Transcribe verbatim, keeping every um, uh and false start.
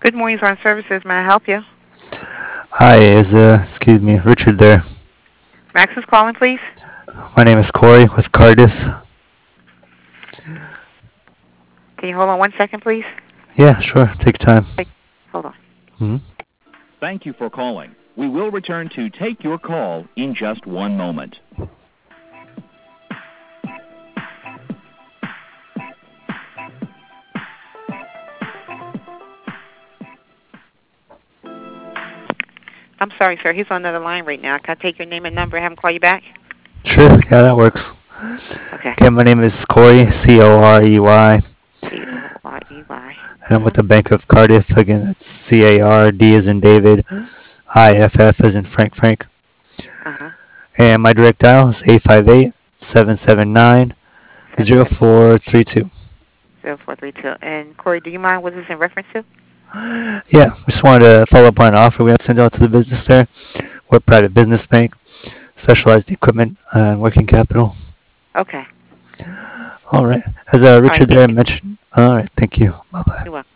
Good morning, Zone Services. May I help you? Hi, is uh, excuse me, Richard there? Max is calling, please. My name is Corey with Cardiff. Can you hold on one second, please? Yeah, sure. Take time. Take, hold on. hmm Thank you for calling. We will return to take your call in just one moment. I'm sorry, sir. He's on another line right now. Can I take your name and number and have him call you back? Sure. Yeah, that works. Okay. Okay, my name is Corey, C O R E Y, C O R E Y. and I'm with Mm-hmm. the Bank of Cardiff. Again, it's C A R D as in David, I F F as in Frank Frank. Uh-huh. And my direct dial is eight five eight, seven seven nine, Seven zero seven four three two. zero four three two. And Corey, do you mind what this in reference to? Yeah, we just wanted to follow up on an offer we have sent out to the business there. We're a private business bank, specialized equipment and working capital. Okay. All right. As uh, All right. Richard there Thank you. mentioned. All right. Thank you. Bye bye. You're welcome.